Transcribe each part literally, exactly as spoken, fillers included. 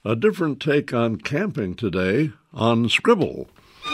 A different take on camping today on Scribble.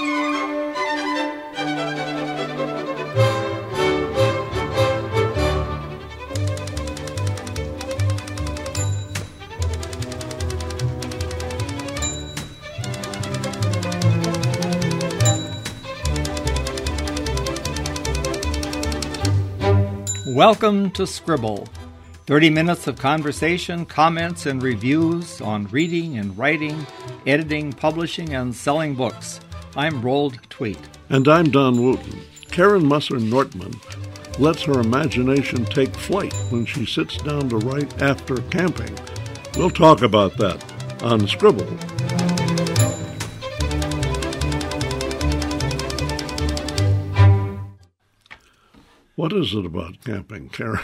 Welcome to Scribble, thirty minutes of conversation, comments, and reviews on reading and writing, editing, publishing, and selling books. I'm Roald Tweet. And I'm Don Wooten. Karen Musser-Nortman lets her imagination take flight when she sits down to write after camping. We'll talk about that on Scribble. What is it about camping, Karen?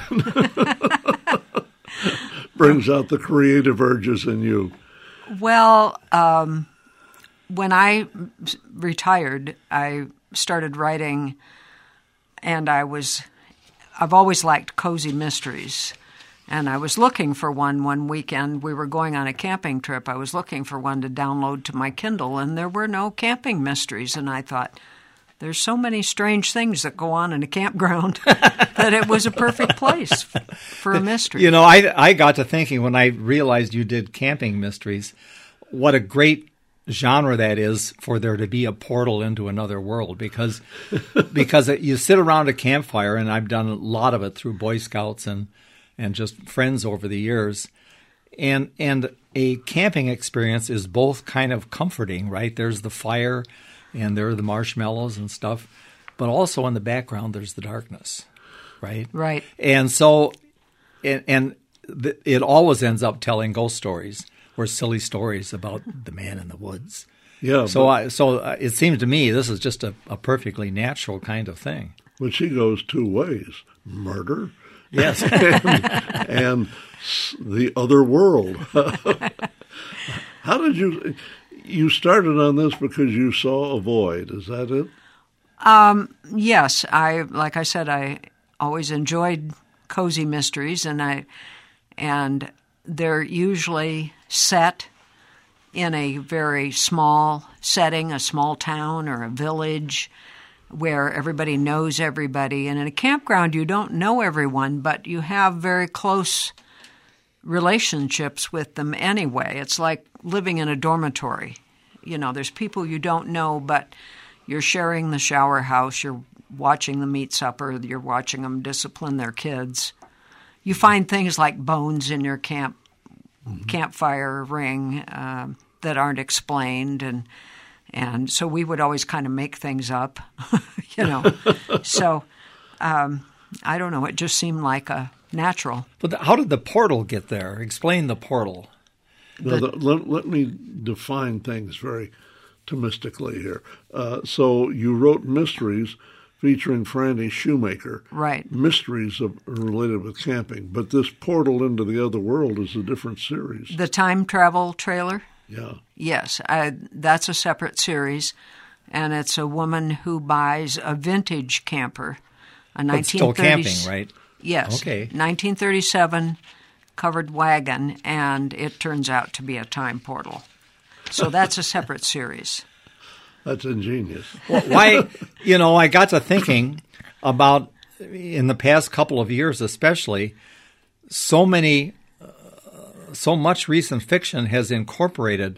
Brings out the creative urges in you. Well, um, when I retired, I started writing, and I was, I've always liked cozy mysteries. And I was looking for one one weekend. We were going on a camping trip. I was looking for one to download to my Kindle, and there were no camping mysteries. And I thought, there's so many strange things that go on in a campground that it was a perfect place for a mystery. You know, I, I got to thinking when I realized you did camping mysteries, what a great genre that is for there to be a portal into another world. Because because you sit around a campfire, and I've done a lot of it through Boy Scouts and, and just friends over the years. And, and a camping experience is both kind of comforting, right? There's the fire, and there are the marshmallows and stuff. But also in the background, there's the darkness, right? Right. And so, and, and th- it always ends up telling ghost stories or silly stories about the man in the woods. Yeah. So, but, I, so it seems to me this is just a, a perfectly natural kind of thing. But she goes two ways: murder, yes, and, and the other world. How did you? You started on this because you saw a void. Is that it? Um, yes, I like I said, I always enjoyed cozy mysteries, and I and they're usually set in a very small setting, a small town or a village where everybody knows everybody. And in a campground, you don't know everyone, but you have very close relationships with them anyway. It's like living in a dormitory. You know, there's people you don't know, but you're sharing the shower house, you're watching them eat supper, you're watching them discipline their kids. You find things like bones in your camp mm-hmm. campfire ring uh, that aren't explained, and and so we would always kind of make things up, you know. so um, I don't know, it just seemed like a natural. But the, how did the portal get there? Explain the portal. Now, the, let, let me define things very Thomistically here. Uh, so you wrote mysteries featuring Franny Shoemaker. Right. Mysteries of, related with camping. But this portal into the other world is a different series. The time travel trailer? Yeah. Yes. I, that's a separate series. And it's a woman who buys a vintage camper. A but still camping, right? Yes. Okay. nineteen thirty-seven covered wagon, and it turns out to be a time portal. So that's a separate series. That's ingenious. Well, why, you know, I got to thinking about, in the past couple of years especially, so many, uh, so much recent fiction has incorporated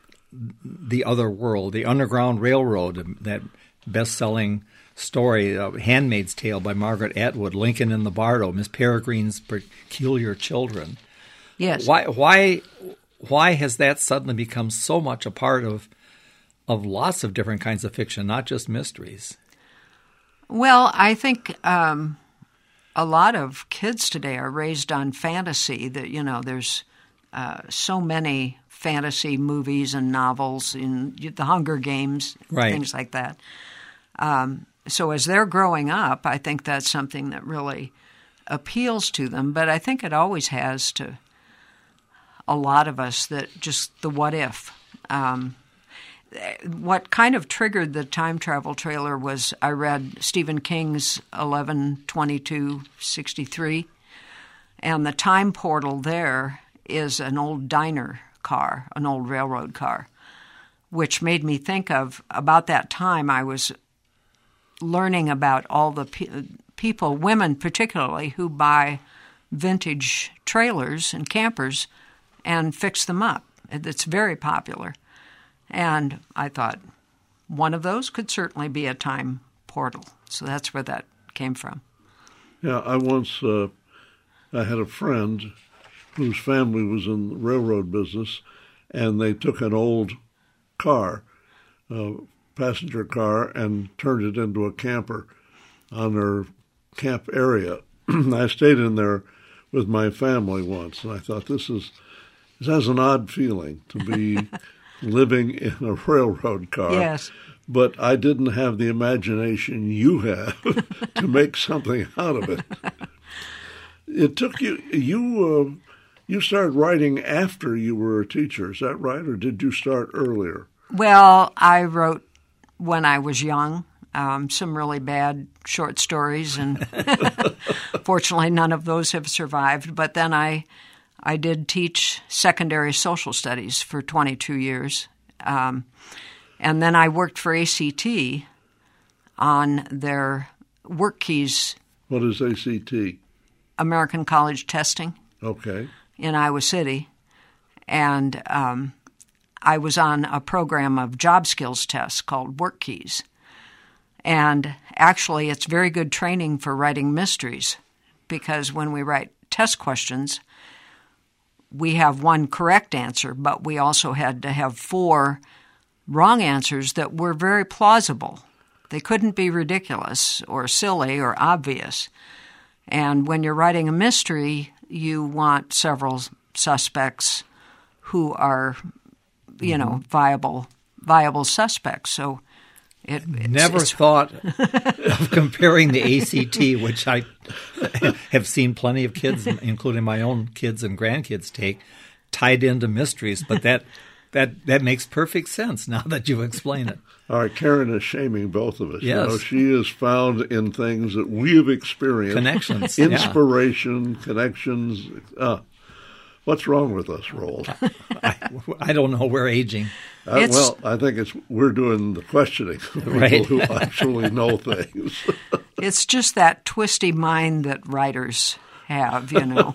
the other world, the Underground Railroad, that best-selling story, uh, Handmaid's Tale by Margaret Atwood, Lincoln in the Bardo, Miss Peregrine's Peculiar Children. Yes. Why, why, why has that suddenly become so much a part of of lots of different kinds of fiction, not just mysteries? Well, I think um, a lot of kids today are raised on fantasy. That you know, there's uh, so many fantasy movies and novels in the Hunger Games, right. things like that. Um, so as they're growing up, I think that's something that really appeals to them. But I think it always has to a lot of us, that just the what if. Um, what kind of triggered the time travel trailer was I read Stephen King's eleven twenty-two sixty-three, and the time portal there is an old diner car, an old railroad car, which made me think of, about that time I was learning about all the pe- people, women particularly, who buy vintage trailers and campers and fix them up. It's very popular. And I thought one of those could certainly be a time portal. So that's where that came from. Yeah, I once, uh, I had a friend whose family was in the railroad business, and they took an old car, a passenger car, and turned it into a camper on their camp area. I stayed in there with my family once, and I thought, this is this has an odd feeling to be living in a railroad car. Yes. But I didn't have the imagination you have to make something out of it. It took you, you, uh, you started writing after you were a teacher, is that right? Or did you start earlier? Well, I wrote when I was young, um, some really bad short stories, and fortunately none of those have survived. But then I I did teach secondary social studies for twenty-two years. Um, and then I worked for A C T on their work keys. What is A C T? American College Testing. Okay. In Iowa City. And um, I was on a program of job skills tests called Work Keys. And actually, it's very good training for writing mysteries, because when we write test questions, we have one correct answer, but we also had to have four wrong answers that were very plausible. They couldn't be ridiculous or silly or obvious. And when you're writing a mystery, you want several suspects who are, you know, mm-hmm. viable viable suspects. So it it's, never it's, thought of comparing the A C T, which I have seen plenty of kids, including my own kids and grandkids, take, tied into mysteries. But that that that makes perfect sense now that you explain it. All right, Karen is shaming both of us. Yes. You know, she is found in things that we have experienced. Connections. Inspiration, yeah. Connections. Uh, what's wrong with us, Roald? I, I don't know. We're aging. Uh, well, I think it's we're doing the questioning of people right. who actually know things. It's just that twisty mind that writers have, you know.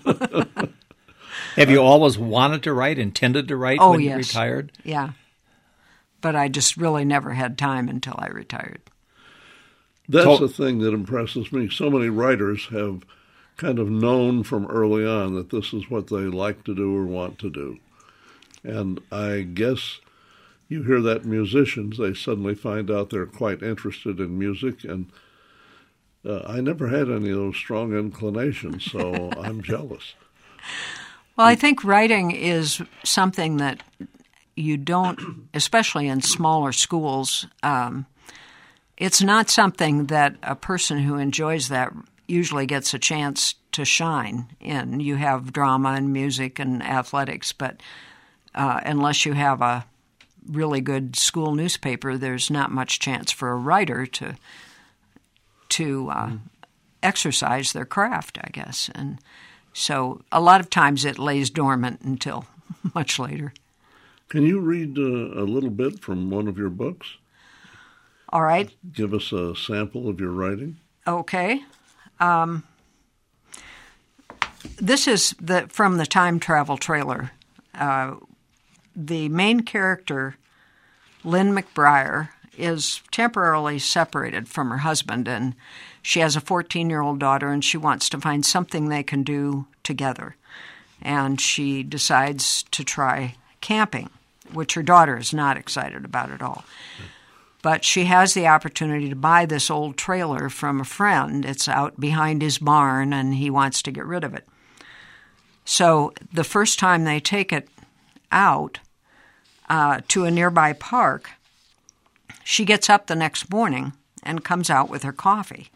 Have you always wanted to write, intended to write oh, when yes. you retired? Yeah. But I just really never had time until I retired. That's So- the thing that impresses me. So many writers have kind of known from early on that this is what they like to do or want to do. And I guess you hear that in musicians, they suddenly find out they're quite interested in music. And uh, I never had any of those strong inclinations, so I'm jealous. Well, I think writing is something that you don't, especially in smaller schools, um, it's not something that a person who enjoys that usually gets a chance to shine in. You have drama and music and athletics, but uh, unless you have a really good school newspaper, there's not much chance for a writer to to uh, mm. exercise their craft, I guess. And so a lot of times it lays dormant until much later. Can you read uh, a little bit from one of your books? All right. Give us a sample of your writing. Okay. Um, this is the from the time travel trailer. Uh, the main character, Lynn McBriar, is temporarily separated from her husband, and she has a fourteen-year-old daughter, and she wants to find something they can do together. And she decides to try camping, which her daughter is not excited about at all. But she has the opportunity to buy this old trailer from a friend. It's out behind his barn, and he wants to get rid of it. So the first time they take it out uh, to a nearby park, she gets up the next morning and comes out with her coffee.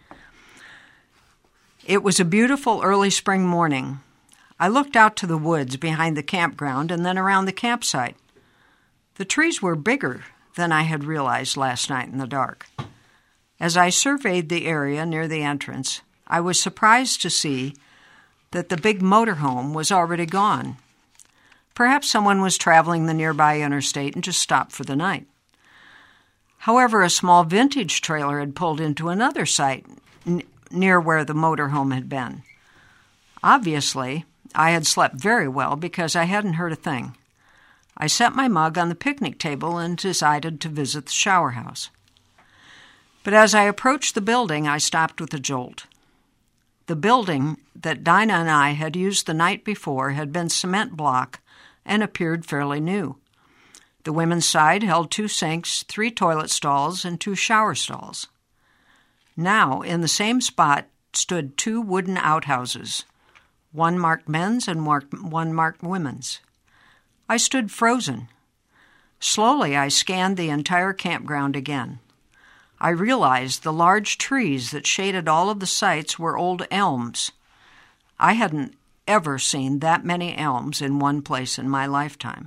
It was a beautiful early spring morning. I looked out to the woods behind the campground and then around the campsite. The trees were bigger than I had realized last night in the dark. As I surveyed the area near the entrance, I was surprised to see that the big motorhome was already gone. Perhaps someone was traveling the nearby interstate and just stopped for the night. However, a small vintage trailer had pulled into another site n- near where the motorhome had been. Obviously, I had slept very well because I hadn't heard a thing. I set my mug on the picnic table and decided to visit the shower house. But as I approached the building, I stopped with a jolt. The building that Dinah and I had used the night before had been cement block and appeared fairly new. The women's side held two sinks, three toilet stalls, and two shower stalls. Now, in the same spot stood two wooden outhouses, one marked men's and one marked women's. I stood frozen. Slowly, I scanned the entire campground again. I realized the large trees that shaded all of the sites were old elms. I hadn't ever seen that many elms in one place in my lifetime.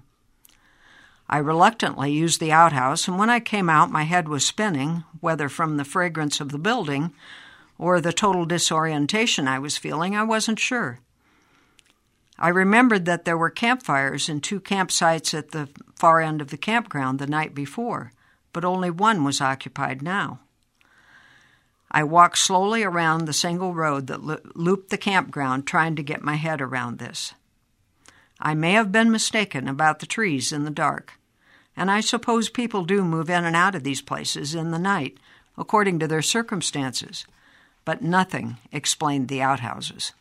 I reluctantly used the outhouse, and when I came out, my head was spinning, whether from the fragrance of the building or the total disorientation I was feeling, I wasn't sure. I remembered that there were campfires in two campsites at the far end of the campground the night before, but only one was occupied now. I walked slowly around the single road that lo- looped the campground, trying to get my head around this. I may have been mistaken about the trees in the dark, and I suppose people do move in and out of these places in the night, according to their circumstances, but nothing explained the outhouses.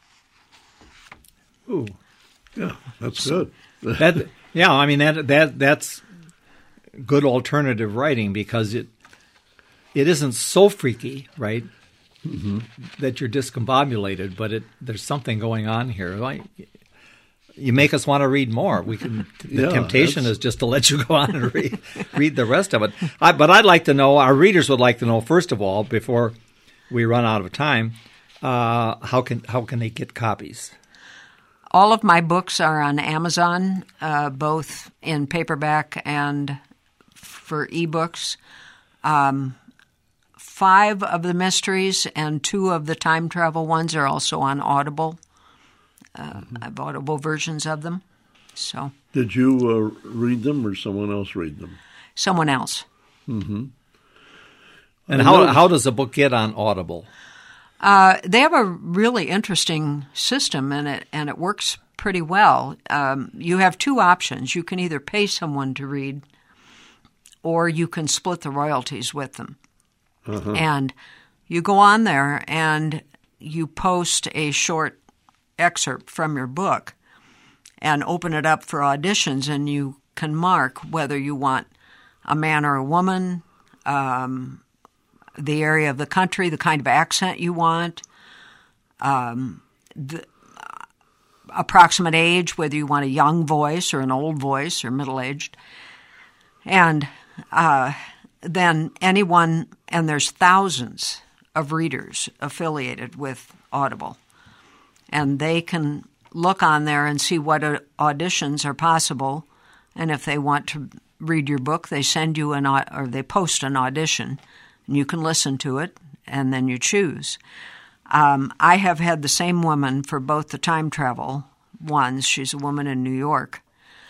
Ooh. Yeah, that's good. that, yeah, I mean, that that that's good alternative writing because it it isn't so freaky, right, mm-hmm. that you're discombobulated, but it there's something going on here. Like, you make us want to read more. We can. The yeah, temptation that's... is just to let you go on and read read the rest of it. I, but I'd like to know. Our readers would like to know, first of all, before we run out of time, uh, how can how can they get copies? All of my books are on Amazon, uh, both in paperback and for ebooks. Um, five of the mysteries and two of the time travel ones are also on Audible. Uh, mm-hmm. I have Audible versions of them. So, did you uh, read them, or someone else read them? Someone else. Mm-hmm. And how how does a book get on Audible? Uh, they have a really interesting system, and it and it works pretty well. Um, you have two options. You can either pay someone to read, or you can split the royalties with them. Uh-huh. And you go on there and you post a short excerpt from your book and open it up for auditions, and you can mark whether you want a man or a woman, um, the area of the country, the kind of accent you want, um, the uh, approximate age, whether you want a young voice or an old voice or middle-aged. And uh, then anyone, and there's thousands of readers affiliated with Audible, and they can look on there and see what auditions are possible, and if they want to read your book, they send you an, or they post an audition, and you can listen to it, and then you choose. Um, I have had the same woman for both the time travel ones. She's a woman in New York.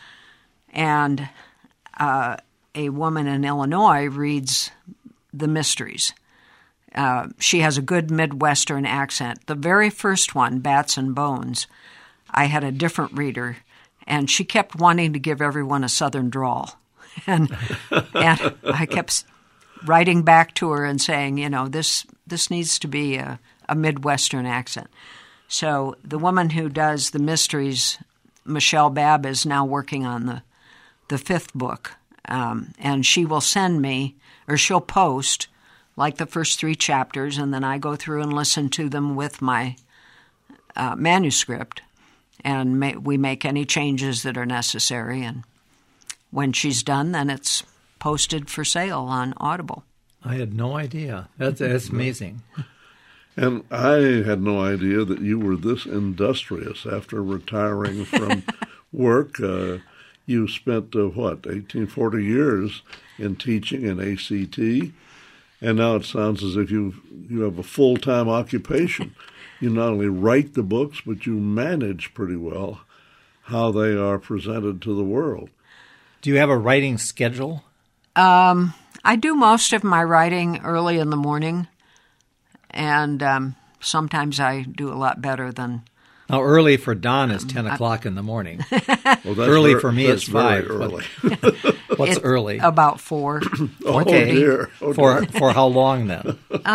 And uh, a woman in Illinois reads the mysteries. Uh, she has a good Midwestern accent. The very first one, Bats and Bones, I had a different reader, and she kept wanting to give everyone a Southern drawl. And, and I kept writing back to her and saying, you know, this this needs to be a, a Midwestern accent. So the woman who does the mysteries, Michelle Babb, is now working on the, the fifth book. Um, and she will send me, or she'll post, like the first three chapters, and then I go through and listen to them with my uh, manuscript, and ma- we make any changes that are necessary. And when she's done, then it's posted for sale on Audible. I had no idea. That's, that's amazing. And I had no idea that you were this industrious after retiring from work. Uh, you spent, uh, what, eighteen, forty years in teaching in A C T, and now it sounds as if you you have a full-time occupation. You not only write the books, but you manage pretty well. how they are presented to the world. Do you have a writing schedule? Um, I do most of my writing early in the morning, and um, sometimes I do a lot better than... Now, early for Don is ten o'clock in the morning. Well, that's Early ver- for me that's is five. very early. What's It's early? About four. Oh, Okay. dear. Oh, For dear. for how long then?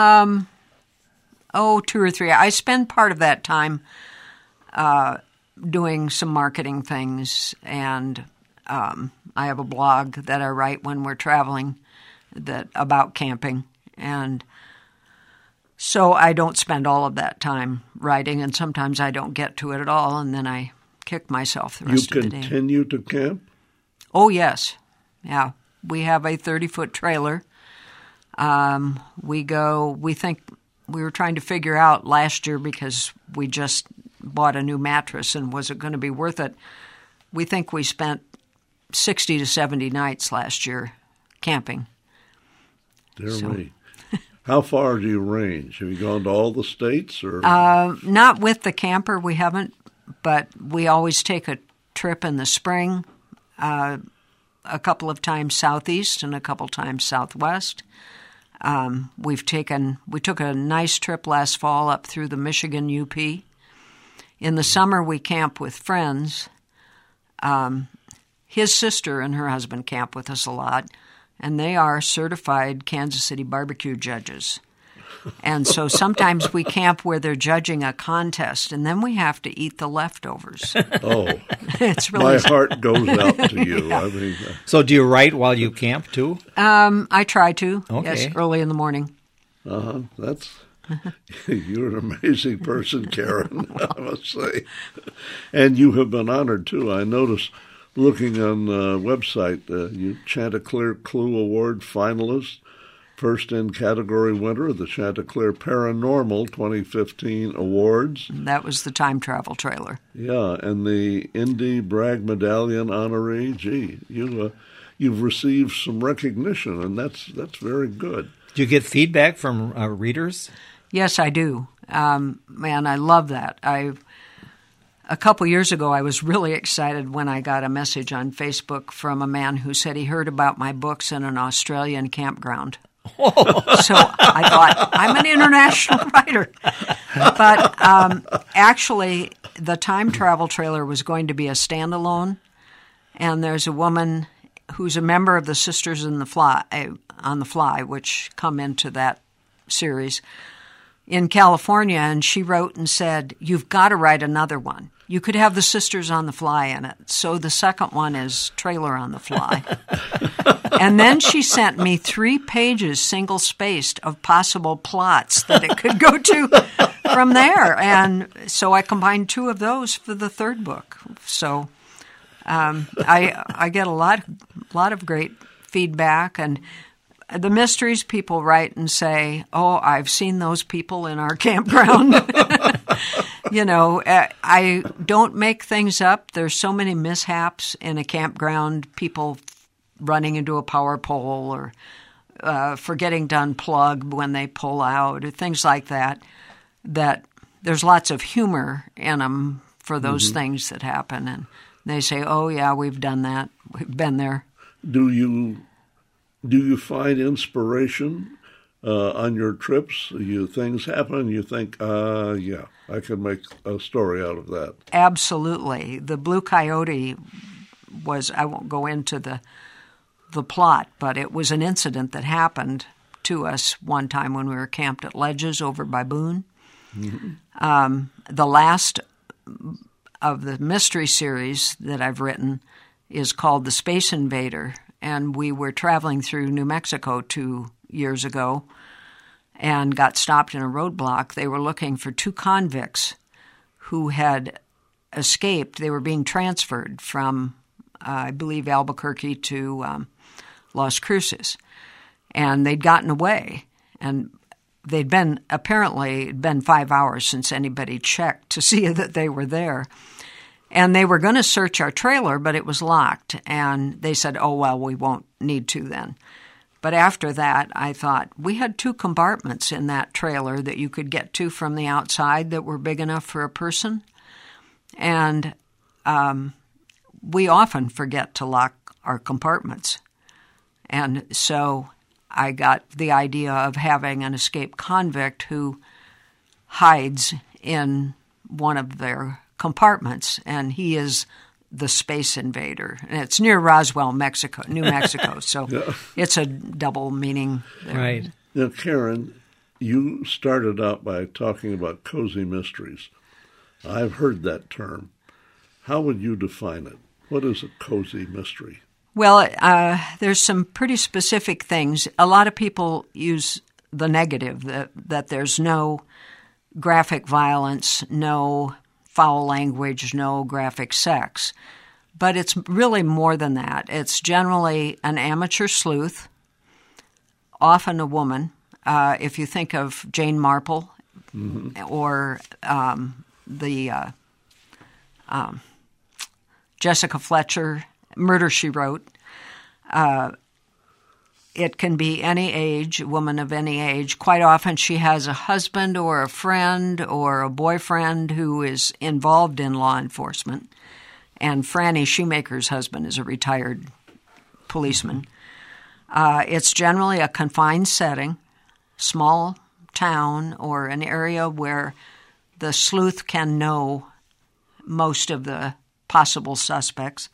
Oh, two or three. I spend part of that time uh, doing some marketing things, and um, I have a blog that I write when we're traveling that about camping, and so I don't spend all of that time writing, and sometimes I don't get to it at all, and then I kick myself the You rest of the day. continue to camp? Oh, yes. Yeah. We have a thirty-foot trailer. Um, we go, we think, we were trying to figure out last year because we just bought a new mattress and was it going to be worth it? We think we spent sixty to seventy nights last year camping. Dear So- me. How far do you range? Have you gone to all the states? Or Uh, not with the camper, we haven't, but we always take a trip in the spring, uh, a couple of times southeast and a couple times southwest. Um, we've taken, we took a nice trip last fall up through the Michigan U P. In the summer, we camp with friends. Um, his sister and her husband camp with us a lot, and they are certified Kansas City barbecue judges. And so sometimes we camp where they're judging a contest, and then we have to eat the leftovers. oh, It's my really. heart goes out to you. I mean, uh, So do you write while you camp too? Um, I try to. Okay. Yes, early in the morning. uh-huh, that's you're an amazing person, Karen. I must say, and you have been honored too. I noticed looking on the website, uh, you Chanticleer Clue Award finalist. First in category winner of the Chanticleer Paranormal twenty fifteen Awards. That was the time travel trailer. Yeah, and the Indy Bragg Medallion honoree. Gee, you uh, you've received some recognition, and that's that's very good. Do you get feedback from uh, readers? Yes, I do. Um, man, I love that. I a couple years ago, I was really excited when I got a message on Facebook from a man who said he heard about my books in an Australian campground. So I thought, I'm an international writer. But um, actually, the time travel trailer was going to be a standalone, and there's a woman who's a member of the Sisters in the Fly, on the Fly, which come into that series, in California, and she wrote and said, you've got to write another one. You could have the Sisters on the Fly in it. So the second one is Trailer on the Fly. And then she sent me three pages, single-spaced, of possible plots that it could go to from there. And so I combined two of those for the third book. So um, I I get a lot, lot of great feedback. And the mysteries, people write and say, oh, I've seen those people in our campground. You know, I don't make things up. There's so many mishaps in a campground, people running into a power pole or uh, forgetting to unplug when they pull out or things like that, that there's lots of humor in them for those mm-hmm. things that happen. And they say, oh, yeah, we've done that. We've been there. Do you do you find inspiration uh, on your trips? You things happen, you think, uh, yeah, I could make a story out of that. Absolutely. The Blue Coyote was, I won't go into the the plot, but it was an incident that happened to us one time when we were camped at Ledges over by Boone. Mm-hmm. Um, the last of the mystery series that I've written is called The Space Invader, and we were traveling through New Mexico two years ago and got stopped in a roadblock. They were looking for two convicts who had escaped. They were being transferred from, uh, I believe, Albuquerque to um, Las Cruces, and they'd gotten away. And they'd been, apparently, it'd been five hours since anybody checked to see that they were there. And they were going to search our trailer, but it was locked. And they said, oh, well, we won't need to then. But after that, I thought, we had two compartments in that trailer that you could get to from the outside that were big enough for a person. And um, we often forget to lock our compartments. And so I got the idea of having an escaped convict who hides in one of their compartments, and he is the space invader. And it's near Roswell, Mexico, New Mexico, so yeah. It's a double meaning there. Right. Now, Karen, you started out by talking about cozy mysteries. I've heard that term. How would you define it? What is a cozy mystery? Well, uh, there's some pretty specific things. A lot of people use the negative, that, that there's no graphic violence, no foul language, no graphic sex. But it's really more than that. It's generally an amateur sleuth, often a woman. Uh, if you think of Jane Marple mm-hmm. or um, the uh, um, Jessica Fletcher, Murder, She Wrote, uh, it can be any age, a woman of any age. Quite often she has a husband or a friend or a boyfriend who is involved in law enforcement. And Franny Shoemaker's husband is a retired policeman. Uh, it's generally a confined setting, small town or an area where the sleuth can know most of the possible suspects.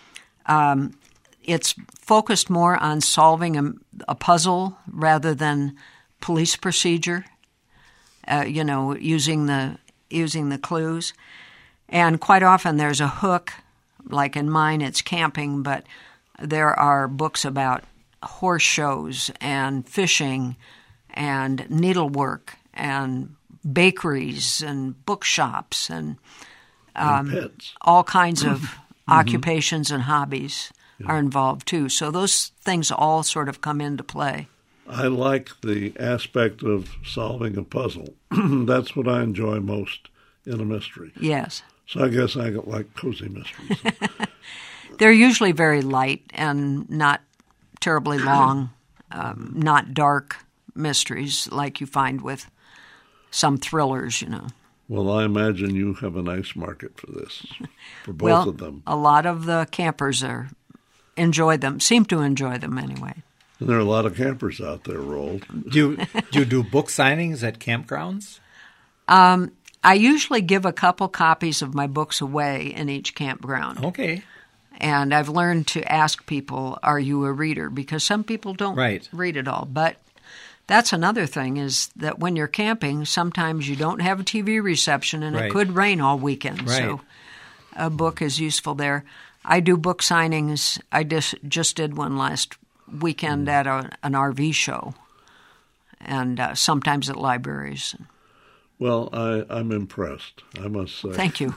Um, it's focused more on solving a, a puzzle rather than police procedure, uh, you know, using the using the clues. And quite often there's a hook, like in mine it's camping, but there are books about horse shows and fishing and needlework and bakeries and bookshops and, um, and pets. all kinds of mm-hmm. occupations and hobbies yeah. are involved too. So those things all sort of come into play. I like the aspect of solving a puzzle. That's what I enjoy most in a mystery. Yes. So I guess I like cozy mysteries. They're usually very light and not terribly long, um, not dark mysteries like you find with some thrillers, you know. Well, I imagine you have a nice market for this, for both well, of them. A lot of the campers are enjoy them, seem to enjoy them anyway. And there are a lot of campers out there, Roald. Do you, do you do book signings at campgrounds? Um, I usually give a couple copies of my books away in each campground. Okay. And I've learned to ask people, are you a reader? Because some people don't right. read it all. But that's another thing is that when you're camping, sometimes you don't have a T V reception and right. it could rain all weekend. Right. So a book is useful there. I do book signings. I just, just did one last weekend mm. at a, an R V show and uh, sometimes at libraries. Well, I, I'm impressed, I must say. Thank you.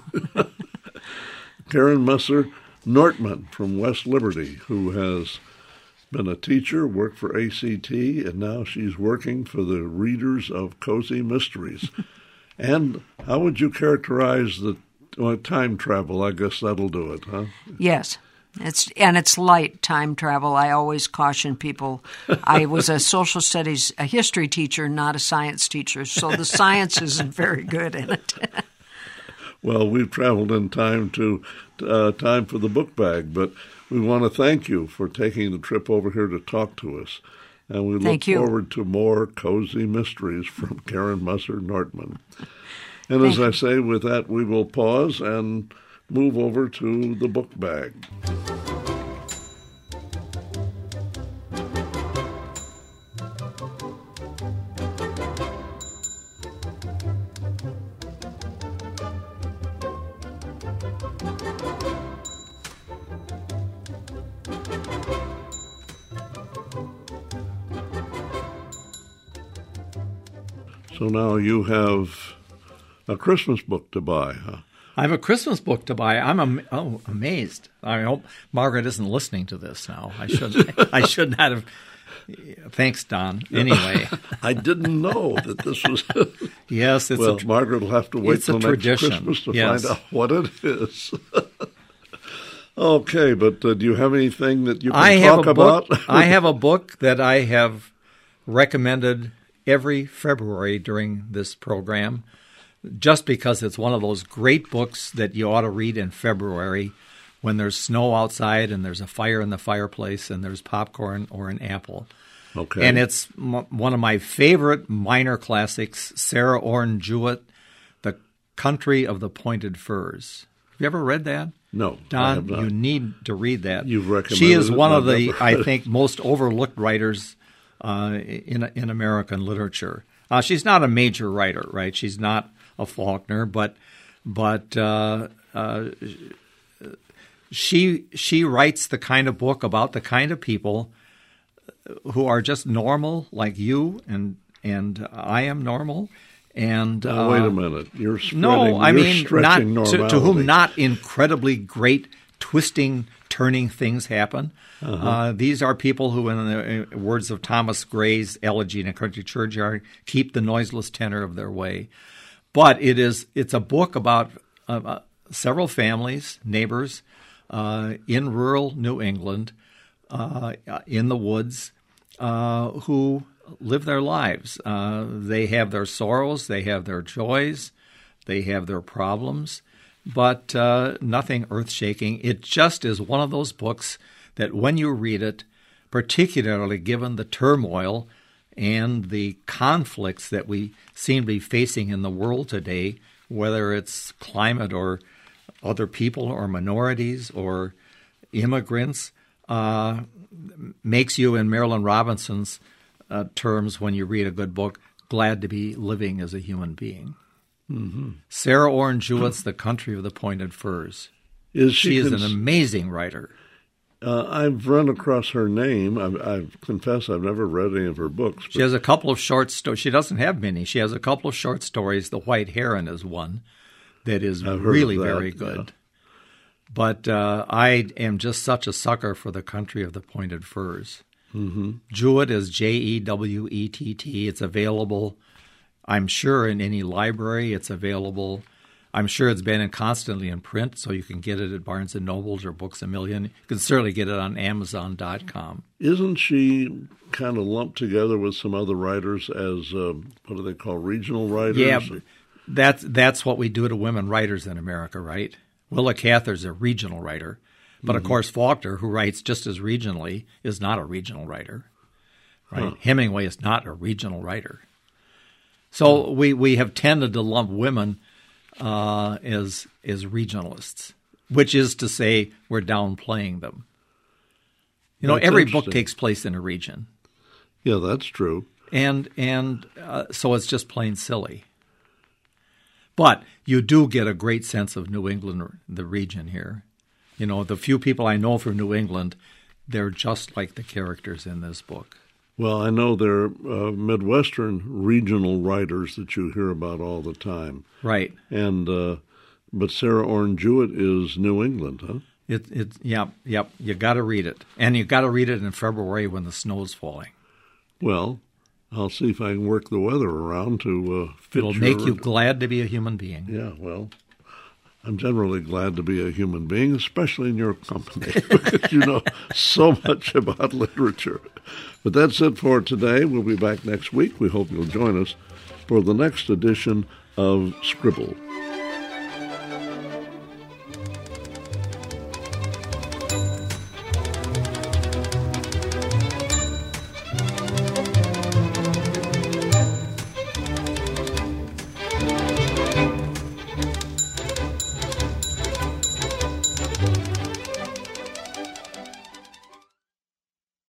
Karen Musser Nortman from West Liberty, who has been a teacher, worked for A C T, and now she's working for the readers of Cozy Mysteries. And how would you characterize the well, time travel? I guess that'll do it, huh? Yes. It's and it's light time travel. I always caution people. I was a social studies, a history teacher, not a science teacher, so the science isn't very good in it. Well, we've traveled in time to uh, time for the book bag, but we want to thank you for taking the trip over here to talk to us. And we thank look you. forward to more cozy mysteries from Karen Musser Nortman. And thank as you. I say, with that, we will pause and move over to the book bag. So now you have a Christmas book to buy, huh? I have a Christmas book to buy. I'm am- oh, amazed. I hope Margaret isn't listening to this now. I should I should not have. Thanks, Don. Anyway. I didn't know that this was. Yes, it's well, a, Margaret will have to wait it's till a next tradition. Christmas to Yes. find out what it is. Okay, but uh, do you have anything that you can I talk have a book, about? I have a book that I have recommended every February during this program, just because it's one of those great books that you ought to read in February when there's snow outside and there's a fire in the fireplace and there's popcorn or an apple. Okay. And it's m- one of my favorite minor classics, Sarah Orne Jewett, The Country of the Pointed Firs. Have you ever read that? No, Don, I have not. you need to read that. You've recommended She is it, one I've of the, never I read it. think, most overlooked writers uh, in in American literature. Uh, she's not a major writer, right? She's not a Faulkner, but but uh, uh, she she writes the kind of book about the kind of people who are just normal, like you and and I am normal. And Now, uh, wait a minute. You're spreading, no, I you're mean not stretching to, normality. to whom not incredibly great twisting, turning things happen. Uh-huh. Uh, these are people who, in the words of Thomas Gray's elegy in a country churchyard, keep the noiseless tenor of their way. But it is it's a book about uh, uh, several families, neighbors uh, in rural New England, uh, in the woods, uh, who live their lives. Uh, they have their sorrows, they have their joys, they have their problems, but uh, nothing earth-shaking. It just is one of those books that when you read it, particularly given the turmoil and the conflicts that we seem to be facing in the world today, whether it's climate or other people or minorities or immigrants, uh, makes you, in Marilynne Robinson's uh, terms, when you read a good book, glad to be living as a human being. Mm-hmm. Sarah Orne Jewett's The Country of the Pointed Firs. Is she, She is cons- an amazing writer. Uh, I've run across her name. I've, I've confess I've never read any of her books. She has a couple of short stories. She doesn't have many. She has a couple of short stories. The White Heron is one that is I've heard really of that, very good. yeah. But uh, I am just such a sucker for The Country of the Pointed Firs. Mm-hmm. Jewett is J E W E T T. It's available, I'm sure, in any library. It's available. I'm sure it's been in constantly in print, so you can get it at Barnes and Nobles or Books A Million. You can certainly get it on Amazon dot com. Isn't she kind of lumped together with some other writers as, uh, what do they call, regional writers? Yeah, that's, that's what we do to women writers in America, right? Willa Cather's a regional writer. But, Mm-hmm. of course, Faulkner, who writes just as regionally, is not a regional writer. Right? Huh. Hemingway is not a regional writer. So we, we have tended to lump women uh, as as regionalists, which is to say we're downplaying them. You know, That's every book interesting. takes place in a region. Yeah, that's true. And and uh, so it's just plain silly. But you do get a great sense of New England, the region here. You know, the few people I know from New England, they're just like the characters in this book. Well, I know there are uh, Midwestern regional writers that you hear about all the time. Right. And uh, but Sarah Orne Jewett is New England, huh? It it yep, yep. You got to read it. And you got to read it in February when the snow's falling. Well, I'll see if I can work the weather around to uh, fit It'll your... make you glad to be a human being. Yeah, well, I'm generally glad to be a human being, especially in your company, because you know so much about literature. But that's it for today. We'll be back next week. We hope you'll join us for the next edition of Scribble.